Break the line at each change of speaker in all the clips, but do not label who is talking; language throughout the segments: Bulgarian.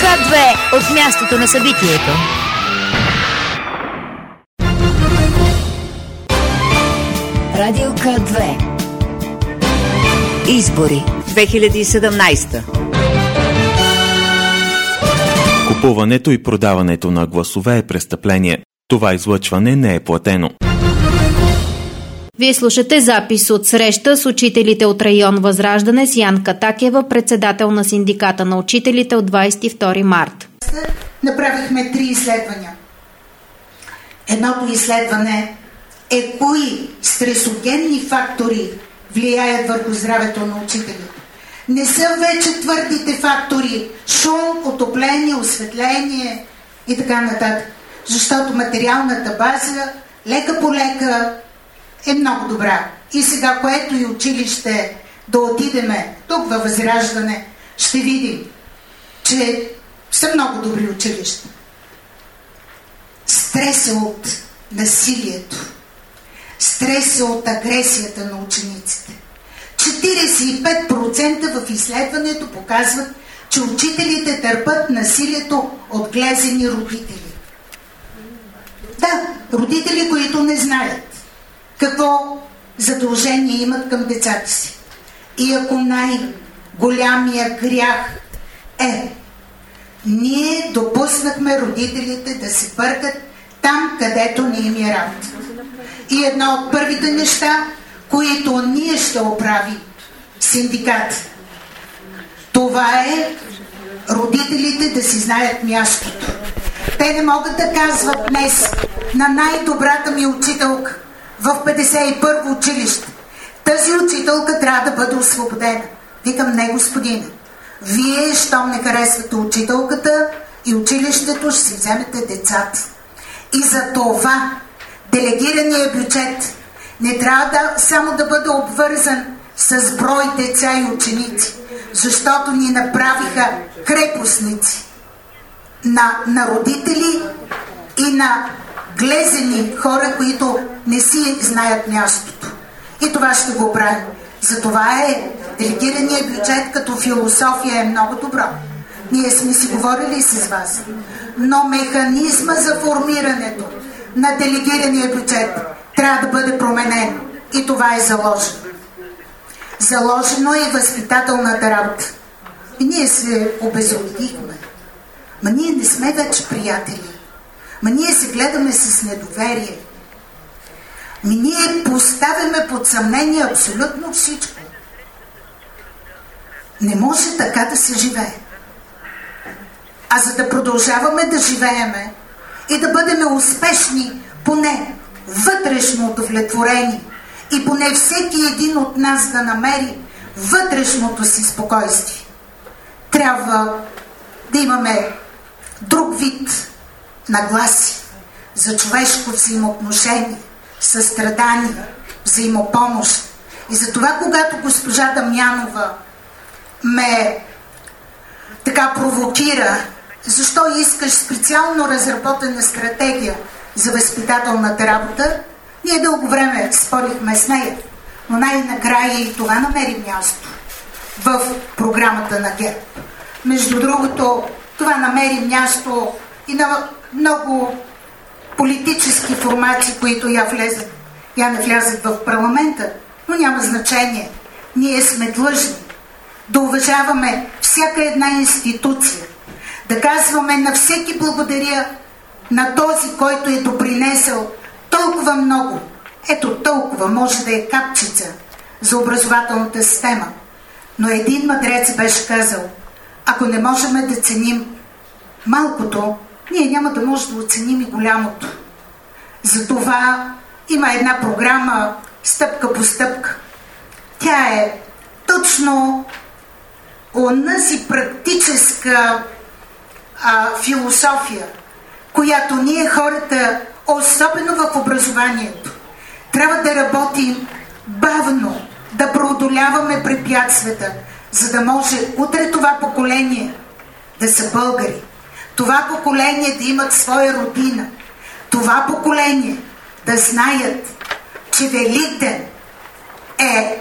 К2 от мястото на събитието. Радио К2. Избори 2017.
Купуването и продаването на гласове е престъпление. Това излъчване не е платено.
Вие слушате запис от среща с учителите от район Възраждане с Янка Такева, председател на синдиката на учителите от 22 март.
Направихме 3 изследвания. Едното изследване е кои стресогенни фактори влияят върху здравето на учителите. Не са вече твърдите фактори шум, отопление, осветление и така нататък. Защото материалната база лека по лека е много добра. И сега, което и училище да отидеме тук във Възраждане, ще видим, че са много добри училища. Стреса от насилието, стреса от агресията на учениците. 45% в изследването показват, че учителите търпят насилието от глезени родители. Да, родители, които не знаят какво задължение имат към децата си. И ако най-голямия грях е, ние допуснахме родителите да се бъркат там, където не им е работа. И едно от първите неща, които ние ще оправим синдикат, това е родителите да си знаят мястото. Те не могат да казват днес на най-добрата ми учителка в 51-во училище: тази учителка трябва да бъде освободена. Викам: не, господине. Вие, щом не харесвате учителката и училището, ще си вземете децата. И за това делегирания бюджет не трябва само да бъде обвързан с брой деца и ученици, защото ни направиха крепостници на родители и на глезени хора, които не си знаят мястото. И това ще го правим. Затова делегирания бюджет като философия е много добро. Ние сме си говорили с вас. Но механизма за формирането на делегирания бюджет трябва да бъде променен. И това е заложено. Заложено е възпитателната работа. И ние се обезобедихме. Ма ние не сме вече приятели. Ма ние се гледаме с недоверие. Ние поставяме под съмнение абсолютно всичко. Не може така да се живее. А за да продължаваме да живееме и да бъдем успешни, поне вътрешно удовлетворени, и поне всеки един от нас да намери вътрешното си спокойствие, трябва да имаме друг вид нагласи за човешко взаимоотношение, състрадание, взаимопомощ. И затова, когато госпожа Дамянова ме така провокира: защо искаш специално разработена стратегия за възпитателната работа, ние дълго време спорихме с нея, но най-накрая и това намери място в програмата на ГЕРБ. Между другото, това намери място и на много политически формации, които я не влязат в парламента, но няма значение. Ние сме длъжни да уважаваме всяка една институция, да казваме на всеки благодаря на този, който е допринесъл толкова много. Ето толкова, може да е капчица за образователната система. Но един мъдрец беше казал: ако не можем да ценим малкото, ние няма да можем да оценим и голямото. Затова има една програма стъпка по стъпка. Тя е точно онази практическа философия, която ние хората, особено в образованието, трябва да работим бавно, да преодоляваме препятствията, за да може утре това поколение да са българи. Това поколение да имат своя родина. Това поколение да знаят, че Великден е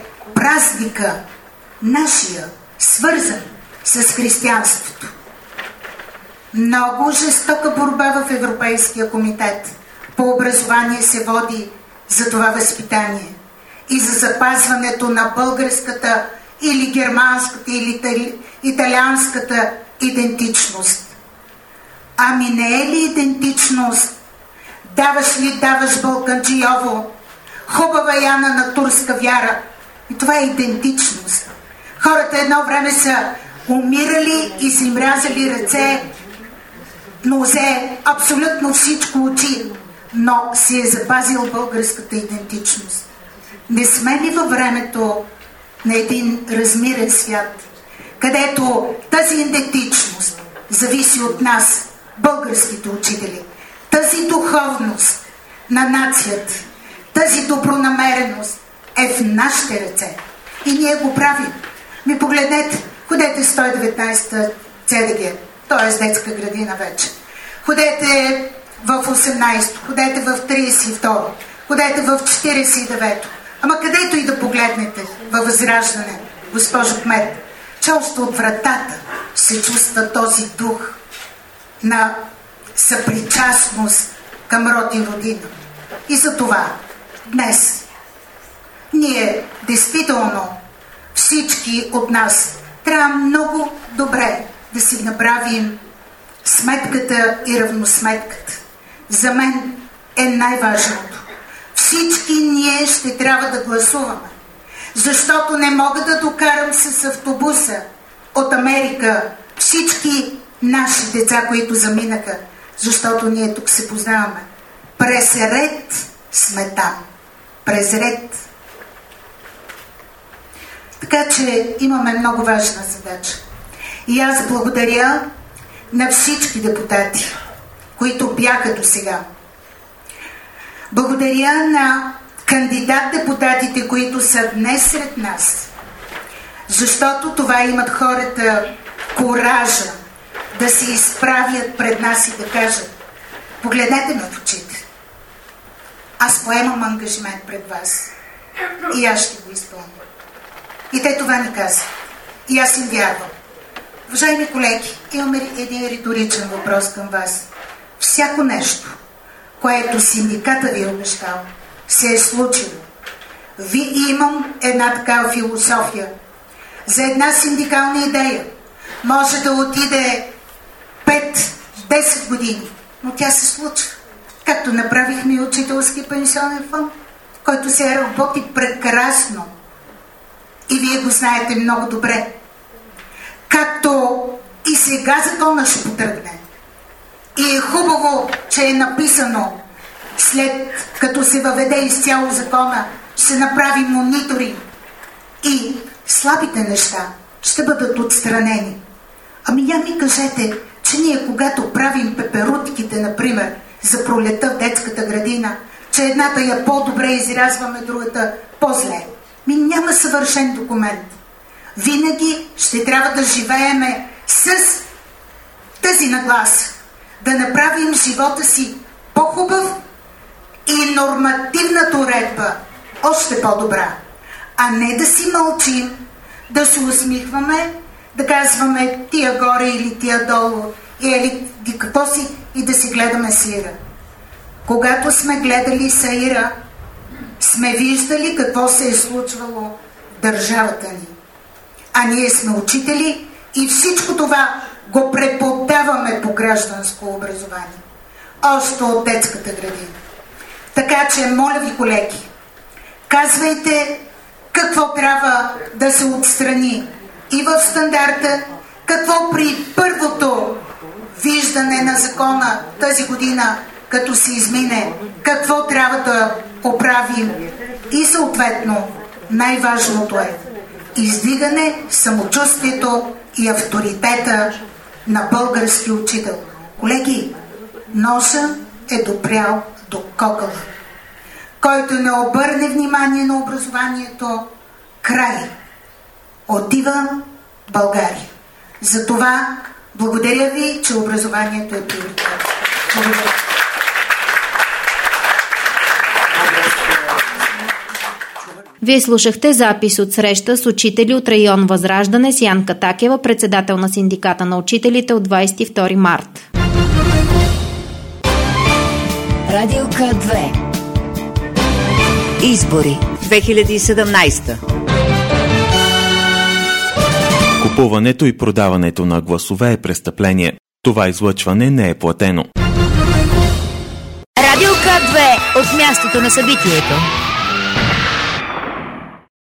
празника нашия, свързан с християнството. Много жестока борба в Европейския комитет по образование се води за това възпитание и за запазването на българската или германската или италианската идентичност. Ами не е ли идентичност? Даваш Балканджиово, хубава Яна на турска вяра. И това е идентичност. Хората едно време са умирали и са им рязали ръце, нозе, абсолютно всичко очи, но си е запазил българската идентичност. Не сме ли във времето на един размирен свят, където тази идентичност зависи от нас, българските учители, тази духовност на нацията, тази добронамереност е в нашите ръце и ние го правим. Ми погледнете, ходете 119-та ЦДГ, т.е. детска градина вече. Ходете в 18-то, ходете в 32-то, ходете в 49-то. Ама където и да погледнете във Възраждане, госпожо кмет, че още от вратата се чувства този дух на съпричастност към род и родина. И за това днес ние действително всички от нас трябва много добре да си направим сметката и равносметката. За мен е най-важното. Всички ние ще трябва да гласуваме, защото не мога да докарам с автобуса от Америка всички наши деца, които заминаха, защото ние тук се познаваме. През ред сме там. През ред. Така че имаме много важна задача. И аз благодаря на всички депутати, които бяха до сега. Благодаря на кандидат-депутатите, които са днес сред нас, защото това имат хората коража да се изправят пред нас и да кажат: погледнете ме в очите. Аз поемам ангажимент пред вас и аз ще го изпълня. И те това ни казват. И аз им вярвам. Уважаеми колеги, имаме един риторичен въпрос към вас. Всяко нещо, което синдиката ви е обещал, се е случило. Имам една такава философия. За една синдикална идея може да отиде 5-10 години, но тя се случва. Както направихме и учителски пенсионен фонд, който се работи прекрасно. И вие го знаете много добре. Както и сега закона ще потръгне. И е хубаво, че е написано, след като се въведе изцяло закона, ще направи мониторинг и слабите неща ще бъдат отстранени. Ами я ми кажете, че ние когато правим пеперутките, например, за пролета в детската градина, че едната я по-добре изрязваме, другата по-зле. Няма съвършен документ. Винаги ще трябва да живееме с тази нагласа. Да направим живота си по-хубав и нормативната уредба още по-добра. А не да си мълчим, да се усмихваме, да казваме тия горе или тия долу, или какво си, и да си гледаме саира. Когато сме гледали саира, сме виждали какво се е случвало в държавата ни. А ние сме учители и всичко това го преподаваме по гражданско образование. Още от детската градина. Така че, моля ви, колеги, казвайте какво трябва да се отстрани и в стандарта, какво при първото виждане на закона тази година, като се измине, какво трябва да оправим и съответно най-важното е издигане самочувствието и авторитета на български учител. Колеги, носа е допрял до кокъла. Който не обърне внимание на образованието, край. Отива България. Затова благодаря ви, че образованието е приоритет. Благодаря.
Вие слушахте запис от среща с учители от район Възраждане с Янка Такева, председател на синдиката на учителите от 22 март.
Радио К2. Избори 2017.
Купуването и продаването на гласове е престъпление. Това излъчване не е платено.
Радио К2 от мястото на събитието.